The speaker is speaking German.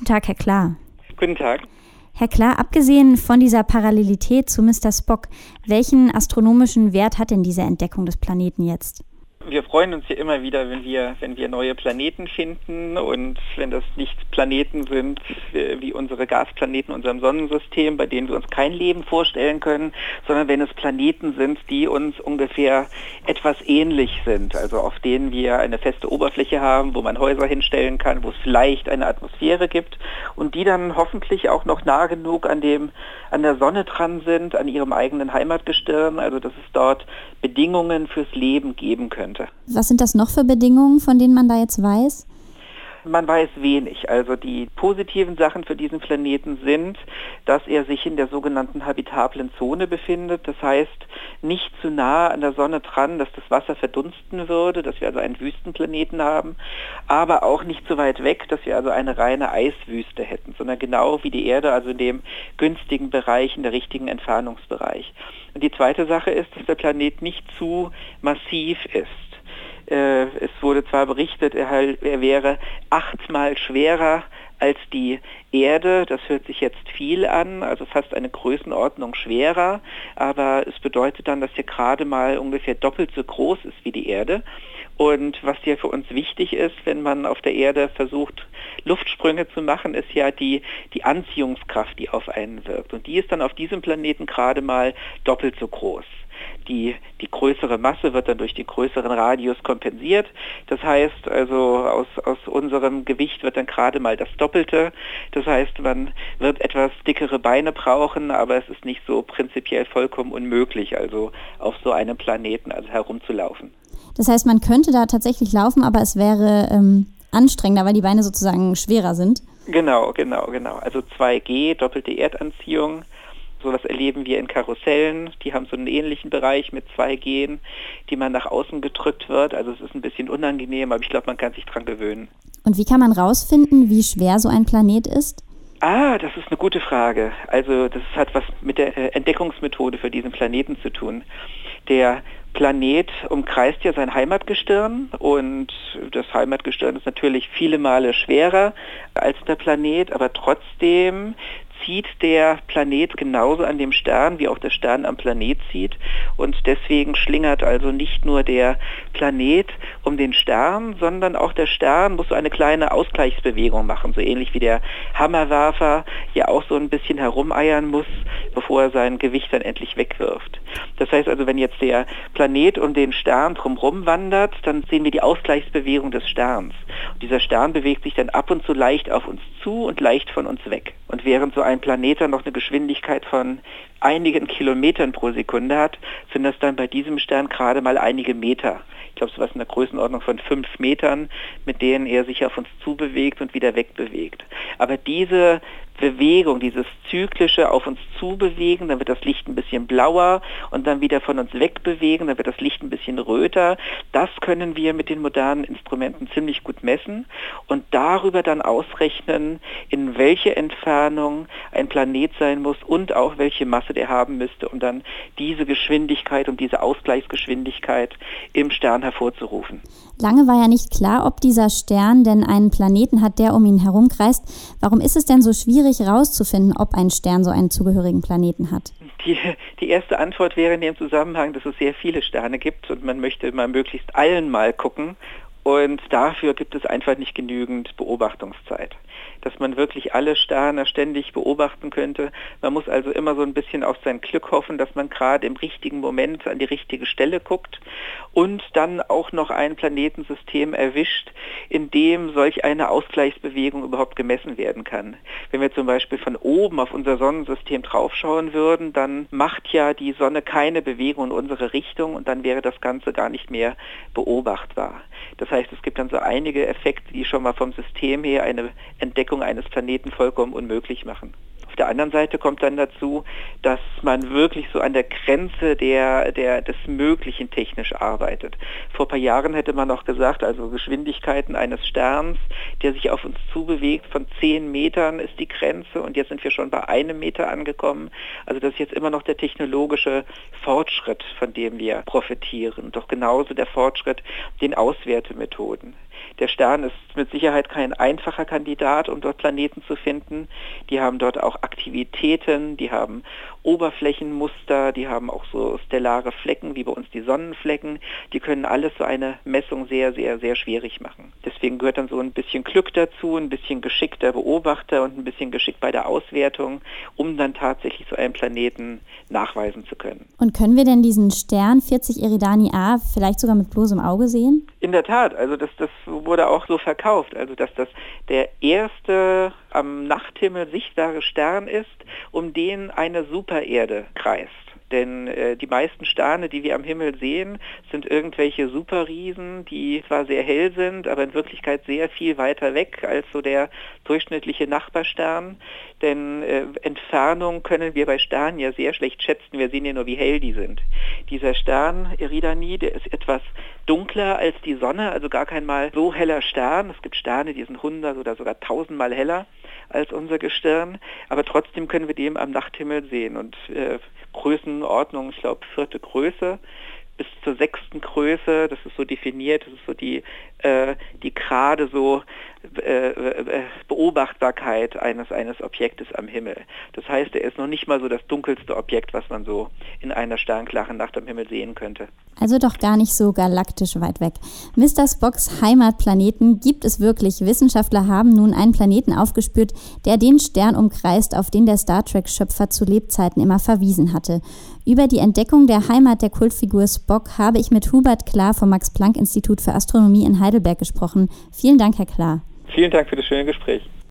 Tag, Herr Klar. Guten Tag. Herr Klar, abgesehen von dieser Parallelität zu Mr. Spock, welchen astronomischen Wert hat denn diese Entdeckung des Planeten jetzt? Wir freuen uns ja immer wieder, wenn wir neue Planeten finden und wenn das nicht Planeten sind wie unsere Gasplaneten in unserem Sonnensystem, bei denen wir uns kein Leben vorstellen können, sondern wenn es Planeten sind, die uns ungefähr etwas ähnlich sind, also auf denen wir eine feste Oberfläche haben, wo man Häuser hinstellen kann, wo es vielleicht eine Atmosphäre gibt und die dann hoffentlich auch noch nah genug an der Sonne dran sind, an ihrem eigenen Heimatgestirn, also dass es dort Bedingungen fürs Leben geben könnte. Was sind das noch für Bedingungen, von denen man da jetzt weiß? Man weiß wenig. Also die positiven Sachen für diesen Planeten sind, dass er sich in der sogenannten habitablen Zone befindet. Das heißt, nicht zu nah an der Sonne dran, dass das Wasser verdunsten würde, dass wir also einen Wüstenplaneten haben, aber auch nicht so weit weg, dass wir also eine reine Eiswüste hätten, sondern genau wie die Erde, also in dem günstigen Bereich, in der richtigen Entfernungsbereich. Und die zweite Sache ist, dass der Planet nicht zu massiv ist. Es wurde zwar berichtet, er wäre 8-mal schwerer als die Erde. Das hört sich jetzt viel an, also fast eine Größenordnung schwerer. Aber es bedeutet dann, dass er gerade mal ungefähr doppelt so groß ist wie die Erde. Und was ja für uns wichtig ist, wenn man auf der Erde versucht, Luftsprünge zu machen, ist ja die Anziehungskraft, die auf einen wirkt. Und die ist dann auf diesem Planeten gerade mal doppelt so groß. Die größere Masse wird dann durch den größeren Radius kompensiert. Das heißt also, aus unserem Gewicht wird dann gerade mal das Doppelte. Das heißt, man wird etwas dickere Beine brauchen, aber es ist nicht so prinzipiell vollkommen unmöglich, also auf so einem Planeten herumzulaufen. Das heißt, man könnte da tatsächlich laufen, aber es wäre anstrengender, weil die Beine sozusagen schwerer sind? Genau. Also 2G, doppelte Erdanziehung. Sowas erleben wir in Karussellen, die haben so einen ähnlichen Bereich mit 2G, die man nach außen gedrückt wird. Also es ist ein bisschen unangenehm, aber ich glaube, man kann sich dran gewöhnen. Und wie kann man rausfinden, wie schwer so ein Planet ist? Das ist eine gute Frage. Also das hat was mit der Entdeckungsmethode für diesen Planeten zu tun. Der Planet umkreist ja sein Heimatgestirn und das Heimatgestirn ist natürlich viele Male schwerer als der Planet, aber trotzdem zieht der Planet genauso an dem Stern, wie auch der Stern am Planet zieht. Und deswegen schlingert also nicht nur der Planet um den Stern, sondern auch der Stern muss so eine kleine Ausgleichsbewegung machen, so ähnlich wie der Hammerwerfer ja auch so ein bisschen herumeiern muss, bevor er sein Gewicht dann endlich wegwirft. Das heißt also, wenn jetzt der Planet um den Stern drumherum wandert, dann sehen wir die Ausgleichsbewegung des Sterns. Und dieser Stern bewegt sich dann ab und zu leicht auf uns zu und leicht von uns weg. Und während so ein Planet dann noch eine Geschwindigkeit von einigen Kilometern pro Sekunde hat, sind das dann bei diesem Stern gerade mal einige Meter. Ich glaube, so was in der Größenordnung von 5 Metern, mit denen er sich auf uns zubewegt und wieder wegbewegt. Aber diese Bewegung, dieses zyklische auf uns zubewegen, dann wird das Licht ein bisschen blauer und dann wieder von uns wegbewegen, dann wird das Licht ein bisschen röter. Das können wir mit den modernen Instrumenten ziemlich gut messen und darüber dann ausrechnen, in welche Entfernung ein Planet sein muss und auch welche Masse der haben müsste, um dann diese Geschwindigkeit und diese Ausgleichsgeschwindigkeit im Stern hervorzurufen. Lange war ja nicht klar, ob dieser Stern denn einen Planeten hat, der um ihn herumkreist. Warum ist es denn so schwierig herauszufinden, ob ein Stern so einen zugehörigen Planeten hat? Die erste Antwort wäre in dem Zusammenhang, dass es sehr viele Sterne gibt und man möchte mal möglichst allen mal gucken. Und dafür gibt es einfach nicht genügend Beobachtungszeit, dass man wirklich alle Sterne ständig beobachten könnte. Man muss also immer so ein bisschen auf sein Glück hoffen, dass man gerade im richtigen Moment an die richtige Stelle guckt und dann auch noch ein Planetensystem erwischt, in dem solch eine Ausgleichsbewegung überhaupt gemessen werden kann. Wenn wir zum Beispiel von oben auf unser Sonnensystem draufschauen würden, dann macht ja die Sonne keine Bewegung in unsere Richtung und dann wäre das Ganze gar nicht mehr beobachtbar. Das heißt, es gibt dann so einige Effekte, die schon mal vom System her eine Entdeckung eines Planeten vollkommen unmöglich machen. Auf der anderen Seite kommt dann dazu, dass man wirklich so an der Grenze des Möglichen technisch arbeitet. Vor ein paar Jahren hätte man noch gesagt, also Geschwindigkeiten eines Sterns, der sich auf uns zubewegt, von 10 Metern ist die Grenze und jetzt sind wir schon bei 1 Meter angekommen. Also das ist jetzt immer noch der technologische Fortschritt, von dem wir profitieren. Doch genauso der Fortschritt den Auswertemethoden. Der Stern ist mit Sicherheit kein einfacher Kandidat, um dort Planeten zu finden. Die haben dort auch Aktivitäten, die haben Oberflächenmuster, die haben auch so stellare Flecken, wie bei uns die Sonnenflecken. Die können alles so eine Messung sehr, sehr, sehr schwierig machen. Deswegen gehört dann so ein bisschen Glück dazu, ein bisschen Geschick der Beobachter und ein bisschen Geschick bei der Auswertung, um dann tatsächlich so einen Planeten nachweisen zu können. Und können wir denn diesen Stern 40 Eridani A vielleicht sogar mit bloßem Auge sehen? In der Tat, also das wurde auch so verkauft, also dass das der erste am Nachthimmel sichtbare Stern ist, um den eine Supererde kreist. Denn die meisten Sterne, die wir am Himmel sehen, sind irgendwelche Superriesen, die zwar sehr hell sind, aber in Wirklichkeit sehr viel weiter weg als so der durchschnittliche Nachbarstern. Denn Entfernung können wir bei Sternen ja sehr schlecht schätzen. Wir sehen ja nur, wie hell die sind. Dieser Stern, Eridani, der ist etwas dunkler als die Sonne, also gar kein mal so heller Stern. Es gibt Sterne, die sind 100 oder sogar 1000 Mal heller als unser Gestirn, aber trotzdem können wir den am Nachthimmel sehen. Und Größenordnung, ich glaube 4. Größe bis zur 6. Größe, das ist so definiert, das ist so die gerade so Beobachtbarkeit eines Objektes am Himmel. Das heißt, er ist noch nicht mal so das dunkelste Objekt, was man so in einer sternklaren Nacht am Himmel sehen könnte. Also doch gar nicht so galaktisch weit weg. Mr. Spocks Heimatplaneten gibt es wirklich. Wissenschaftler haben nun einen Planeten aufgespürt, der den Stern umkreist, auf den der Star Trek-Schöpfer zu Lebzeiten immer verwiesen hatte. Über die Entdeckung der Heimat der Kultfigur Spock habe ich mit Hubert Klar vom Max-Planck-Institut für Astronomie in Heidelberg gesprochen. Vielen Dank, Herr Klar. Vielen Dank für das schöne Gespräch.